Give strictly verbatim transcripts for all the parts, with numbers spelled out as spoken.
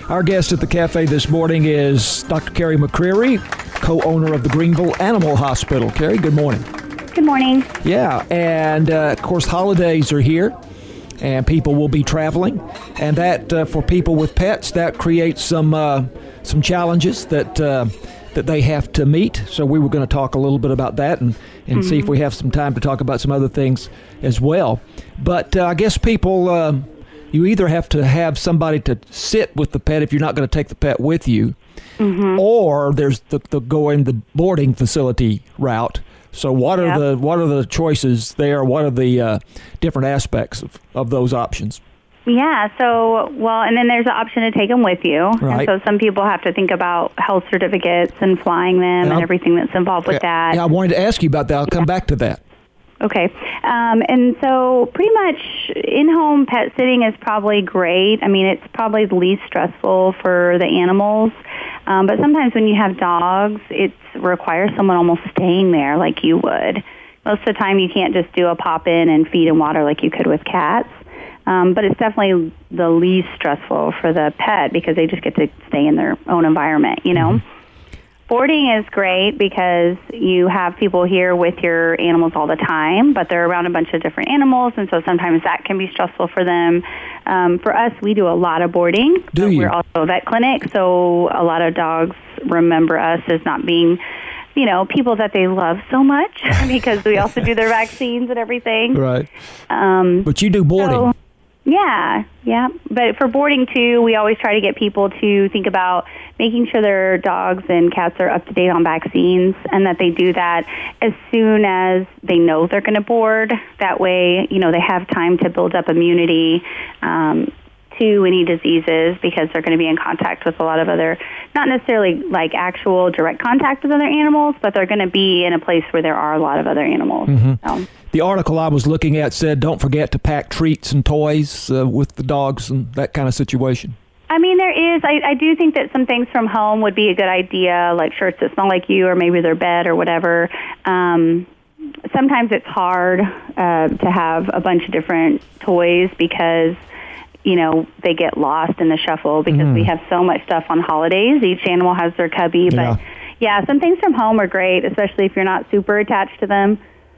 Our guest at the cafe this morning is Doctor Carrie McCreary, co-owner of the Greenville Animal Hospital. Carrie, good morning. Good morning. Yeah, and uh, of course holidays are here, and people will be traveling, and that uh, for people with pets, that creates some uh, some challenges that uh, that they have to meet. So we were going to talk a little bit about that, and, and mm-hmm. see if we have some time to talk about some other things as well. But uh, I guess people, uh, you either have to have somebody to sit with the pet if you're not going to take the pet with you, mm-hmm. or there's the, the going the boarding facility route. So what are yep. the what are the choices there? What are the uh, different aspects of, of those options? Yeah, so, well, and then there's an option to take them with you. Right. And so some people have to think about health certificates and flying them and, and everything that's involved with yeah, that. Yeah, I wanted to ask you about that. I'll come back to that. Okay. Um, and so pretty much in-home pet sitting is probably great. I mean, it's probably the least stressful for the animals. Um, but sometimes when you have dogs, it requires someone almost staying there like you would. Most of the time you can't just do a pop-in and feed and water like you could with cats. Um, but it's definitely the least stressful for the pet because they just get to stay in their own environment, you know. Mm-hmm. Boarding is great because you have people here with your animals all the time, but they're around a bunch of different animals, and so sometimes that can be stressful for them. Um, for us, we do a lot of boarding. Do you? We're also a vet clinic, so a lot of dogs remember us as not being, you know, people that they love so much because we also do their vaccines and everything. Right. Um, but you do boarding. So, Yeah, yeah. But for boarding, too, we always try to get people to think about making sure their dogs and cats are up to date on vaccines and that they do that as soon as they know they're going to board. That way, you know, they have time to build up immunity um, to any diseases because they're going to be in contact with a lot of other, not necessarily like actual direct contact with other animals, but they're going to be in a place where there are a lot of other animals. Mm-hmm. So. The article I was looking at said, don't forget to pack treats and toys uh, with the dogs and that kind of situation. I mean, there is. I, I do think that some things from home would be a good idea, like shirts that smell like you or maybe their bed or whatever. Um, sometimes it's hard uh, to have a bunch of different toys because, you know, they get lost in the shuffle because mm. we have so much stuff on holidays. Each animal has their cubby. But, yeah. yeah, some things from home are great, especially if you're not super attached to them.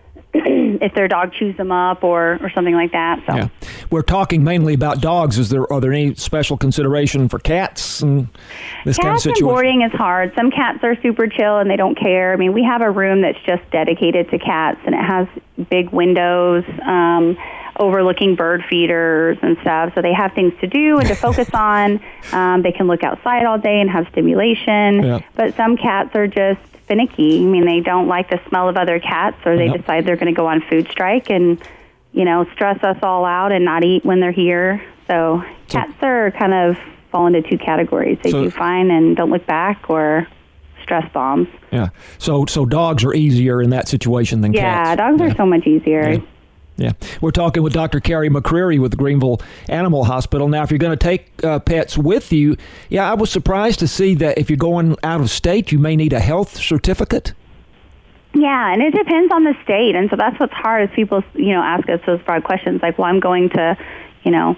If their dog chews them up or, or something like that. So. Yeah. We're talking mainly about dogs. Is there Are there any special consideration for cats and this cats kind of situation? And boarding is hard. Some cats are super chill and they don't care. I mean, we have a room that's just dedicated to cats, and it has big windows um, overlooking bird feeders and stuff. So they have things to do and to focus on. Um, they can look outside all day and have stimulation. Yeah. But some cats are just finicky. I mean, they don't like the smell of other cats, or they yep. decide they're going to go on food strike and, you know, stress us all out and not eat when they're here. So, so cats are kind of fall into two categories. They so, do fine and don't look back, or stress bombs. Yeah. So, so dogs are easier in that situation than yeah, cats. Yeah, dogs yeah. are so much easier. Yeah. Yeah. We're talking with Doctor Carrie McCreary with the Greenville Animal Hospital. Now, if you're going to take uh, pets with you, yeah, I was surprised to see that if you're going out of state, you may need a health certificate. Yeah, and it depends on the state. And so that's what's hard is people, you know, ask us those broad questions like, well, I'm going to, you know,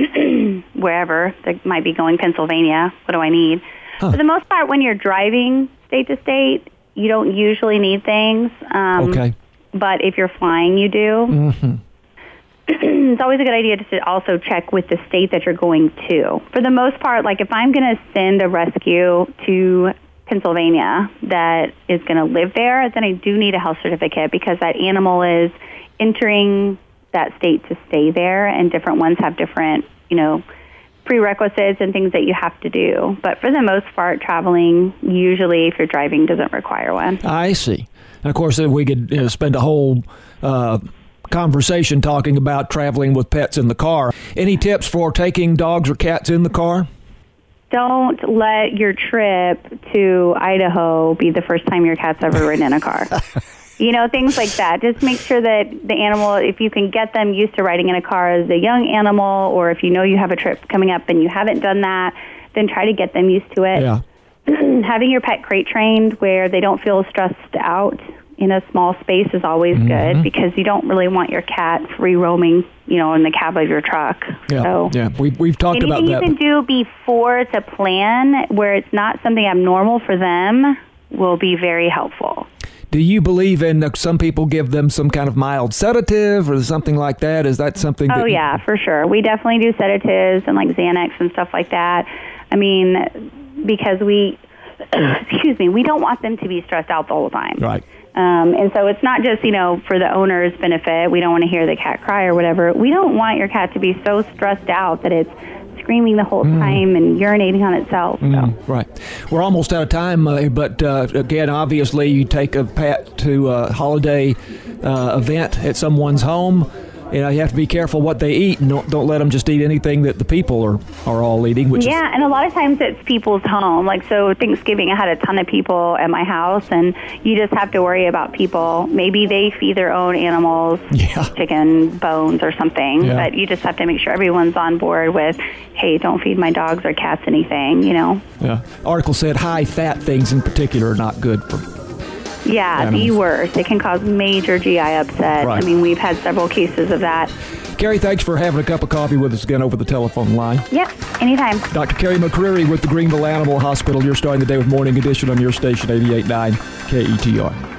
wherever. They might be going Pennsylvania. What do I need? Huh. For the most part, when you're driving state to state, you don't usually need things. Um, okay. But if you're flying, you do. Mm-hmm. It's always a good idea to also check with the state that you're going to. For the most part, like if I'm going to send a rescue to Pennsylvania that is going to live there, then I do need a health certificate because that animal is entering that state to stay there, and different ones have different, you know, prerequisites and things that you have to do. But for the most part, traveling, usually if you're driving, doesn't require one. I see. And of course, we could you know, spend a whole uh, conversation talking about traveling with pets in the car. Any tips for taking dogs or cats in the car? Don't let your trip to Idaho be the first time your cat's ever ridden in a car. You know, things like that. Just make sure that the animal, if you can get them used to riding in a car as a young animal, or if you know you have a trip coming up and you haven't done that, then try to get them used to it. Yeah. Having your pet crate trained where they don't feel stressed out in a small space is always mm-hmm. good, because you don't really want your cat free roaming, you know, in the cab of your truck. Yeah, so yeah. We, we've talked about that. Anything you can do before to plan, where it's not something abnormal for them, will be very helpful. Do you believe in, uh, some people give them some kind of mild sedative or something like that? Is that something that... Oh, yeah, for sure. We definitely do sedatives and like Xanax and stuff like that. I mean, because we, excuse me, we don't want them to be stressed out the whole time. Right. Um, and so it's not just, you know, for the owner's benefit. We don't want to hear the cat cry or whatever. We don't want your cat to be so stressed out that it's screaming the whole mm. time and urinating on itself. So. Mm, right. We're almost out of time, uh, but uh, again, obviously, you take a pet to a holiday uh, event at someone's home. You know, you have to be careful what they eat, and don't, don't let them just eat anything that the people are, are all eating. Which yeah, is, and a lot of times it's people's home. Like, so Thanksgiving, I had a ton of people at my house, and you just have to worry about people. Maybe they feed their own animals yeah. chicken bones or something, yeah. but you just have to make sure everyone's on board with, hey, don't feed my dogs or cats anything, you know? Yeah. Article said high-fat things in particular are not good for Yeah, animals. The worst. It can cause major G I upset. Right. I mean, we've had several cases of that. Carrie, thanks for having a cup of coffee with us again over the telephone line. Yep, anytime. Doctor Carrie McCreary with the Greenville Animal Hospital. You're starting the day with Morning Edition on your station, eighty-eight point nine K E T R.